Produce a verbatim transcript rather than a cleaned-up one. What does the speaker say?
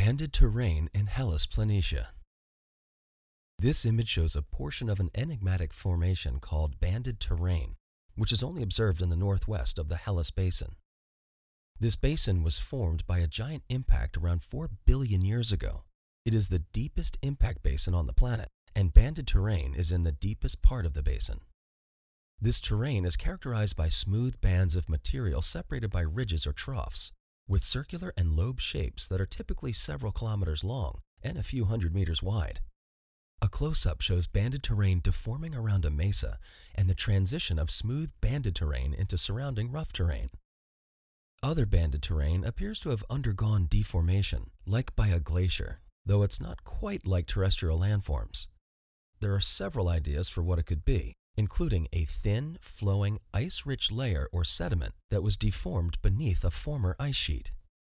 Banded terrain in Hellas Planitia. This image shows a portion of an enigmatic formation called banded terrain, which is only observed in the northwest of the Hellas Basin. This basin was formed by a giant impact around four billion years ago. It is the deepest impact basin on the planet, and banded terrain is in the deepest part of the basin. This terrain is characterized by smooth bands of material separated by ridges or troughs, with circular and lobe shapes that are typically several kilometers long and a few hundred meters wide. A close-up shows banded terrain deforming around a mesa and the transition of smooth banded terrain into surrounding rough terrain. Other banded terrain appears to have undergone deformation, like by a glacier, though it's not quite like terrestrial landforms. There are several ideas for what it could be, including a thin, flowing, ice-rich layer or sediment that was deformed beneath a former ice sheet.